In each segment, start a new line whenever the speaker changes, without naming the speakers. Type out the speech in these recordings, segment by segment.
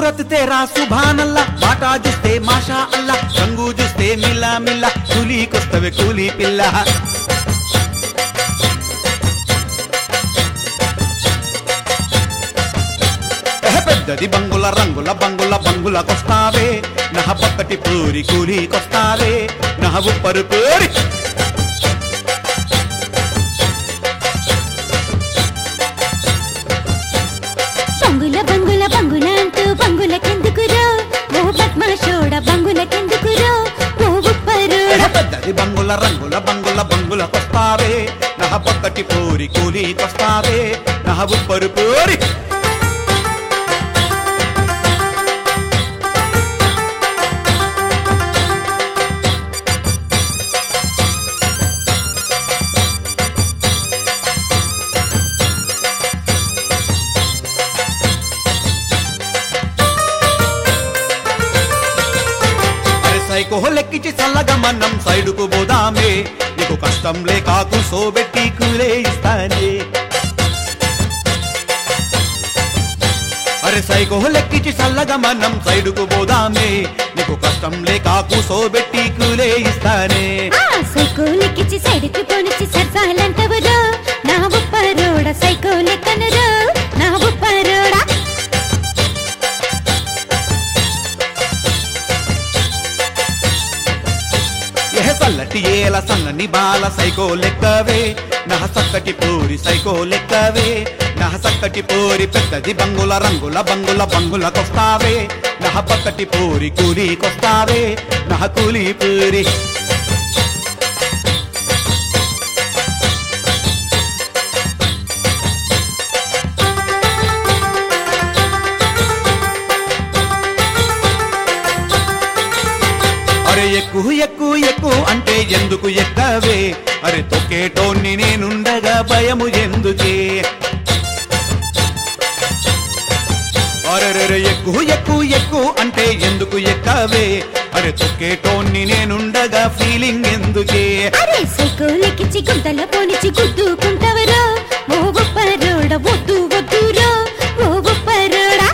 सूरत तेरा सुभान अल्लाह बाटा जुस्ते माशा अल्लाह रंगू जुस्ते मिला मिला కూలీ కొస్తవే కూలీ పిల్ల పెద్దది బంగుల రంగుల బంగుల బంగుల కొస్తావే నహ పక్కటి పూరి కూలీ కొస్తావే నహ ఉప్పరు పూరి
బంగుల బంగుల బంగుల అంటూ బంగులకెందుకురో ఓ పద్మాషోడ బంగులకెందుకురో ఓ ఉప్పరోడ
పెద్దది బంగుల రంగుల బంగుల బంగుల కొస్తావే నహ పక్కటి పూరి కూలీ కొస్తావే నహ ఉప్పరు పూరి సైకోలెక్కించి చల్లగా మన్నం సైడుకు పోదామే నీకు కష్టం లేక కూసోబెట్టి కూలే ఇస్తానే అరే సైకోలెక్కించి చల్లగా మన్నం సైడుకు పోదామే నీకు కష్టం లేక కూసోబెట్టి కూలే ఇస్తానే
సైకోలెక్కించి సైడుకు పోనిచ్చి సరసాలంటవరో నా ఉప్పరోడ సైకోలెక్కనురో నా ఉప్పరోడా
సల్లటి ఏల సన్నని బాల సైకో లెక్కవే నహ సక్కటి పూరి సైకో లెక్కవే నహ సక్కటి పూరి పెద్దది బంగుల రంగుల బంగుల బంగుల కొస్తావే నహ పక్కటి పూరి కూలీ కొస్తావే నహ కూలీ పూరి అరే ఎక్కు ఎక్కు ఎక్కు అంటే ఎందుకు ఎక్కవే అరే తొక్కేటోన్ని నేనుండగా భయము ఎందుకే అరే ఎక్కు ఎక్కు ఎక్కు అంటే ఎందుకు ఎక్కవే అరే తొక్కేటోన్ని నేనుండగా ఫీలింగ్ ఎందుకే
అరే సైకోలెక్కించి గుంతల పోనిచ్చి గుద్దుకుంటవరో ఓ ఉప్పరోడ వద్దు వద్దురో ఓ ఉప్పరోడా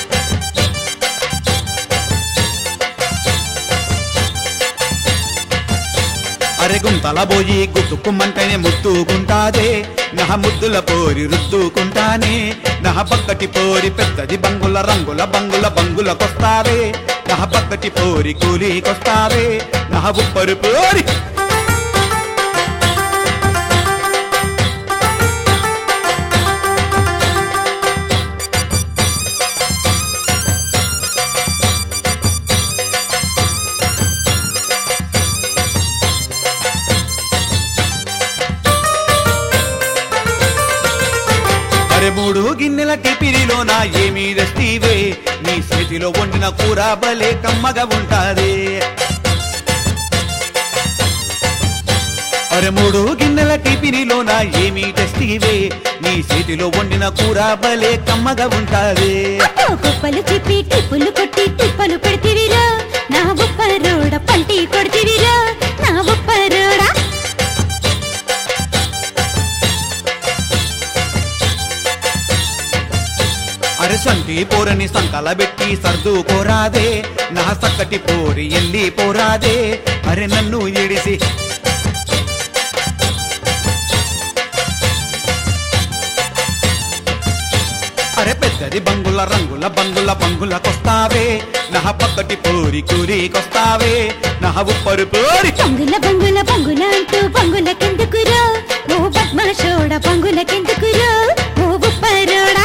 అరే గుంతల పోయి గుద్దుకుమ్మంటేనే ముద్దుకుంటాదే నహ ముద్దుల పోరి రుద్దుకుంటానే నహ పక్కటి పోరి పెద్దది బంగుల రంగుల బంగుల బంగుల కొస్తావే నహ పక్కటి పోరి కూలీ కొస్తావే నహ ఉప్పరు పోరి అరే మూడు గిన్నెల టిపిరిలో నా ఏమీ రెస్టీవే నీ చేతిలో వండిన కూర భలే కమ్మగా ఉంటాదే అరే మూడు గిన్నెల టిపిరిలో నా ఏమీ టెస్టీవే నీ చేతిలో వండిన కూర భలే కమ్మగా ఉంటాదే
కుప్పలు చెప్పి టిప్పులు కొట్టి టిప్పలు పెడితివిరా నా ఉప్పరోడ పంటి కొడితివిరా నా ఉప్పరోడా
అరే సంటి పోరని సంకల పెట్టి సర్దు కోరాదే నా సక్కటి పోరి ఎల్లి పోరాదే అరే నన్ను ఎడిసి అరే పెద్దది బంగుల రంగుల బంగుల బంగుల కొస్తావే నహ పక్కటి పూరి కూరి కొస్తావే నహ ఉప్పరు పూరి
బంగుల బంగుల బంగుల అంటూ బంగులకెందుకురో ఓ పద్మాషోడ బంగులకెందుకురో ఓ ఉప్పరోడా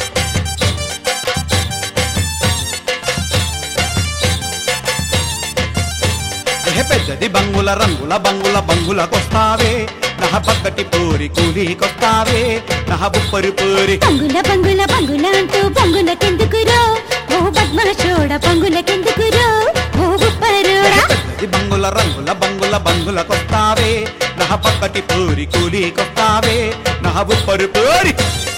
పెద్దది బంగుల రంగుల బంగుల బంగుల కొస్తావే నహ పక్కటి పూరి కూలీ కొస్తావే నహ ఉప్పరు పూరి
బంగుల బంగుల బంగుల అంటూ బంగులకెందుకురో ఓ పద్మాషోడ బంగులకెందుకురో ఓ ఉప్పరోడా
పెద్దది బంగుల రంగుల బంగుల బంగుల కొస్తావే నహ పక్కటి పూరి కూలీ కొస్తావే నహ ఉప్పరు పూరి